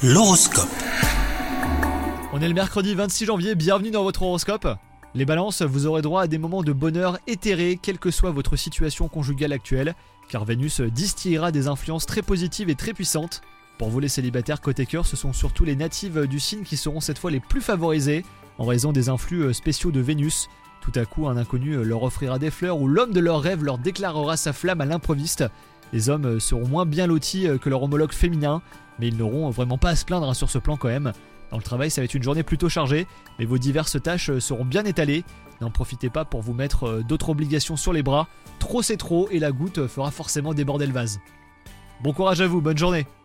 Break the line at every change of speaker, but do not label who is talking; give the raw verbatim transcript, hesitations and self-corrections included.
L'horoscope.
On est le mercredi vingt-six janvier, bienvenue dans votre horoscope. Les balances, vous aurez droit à des moments de bonheur éthérés, quelle que soit votre situation conjugale actuelle, car Vénus distillera des influences très positives et très puissantes. Pour vous les célibataires côté cœur, ce sont surtout les natives du signe qui seront cette fois les plus favorisées, en raison des influx spéciaux de Vénus. Tout à coup, un inconnu leur offrira des fleurs ou l'homme de leurs rêves leur déclarera sa flamme à l'improviste. Les hommes seront moins bien lotis que leur homologue féminin, mais ils n'auront vraiment pas à se plaindre sur ce plan quand même. Dans le travail, ça va être une journée plutôt chargée, mais vos diverses tâches seront bien étalées. N'en profitez pas pour vous mettre d'autres obligations sur les bras. Trop c'est trop et la goutte fera forcément déborder le vase. Bon courage à vous, bonne journée.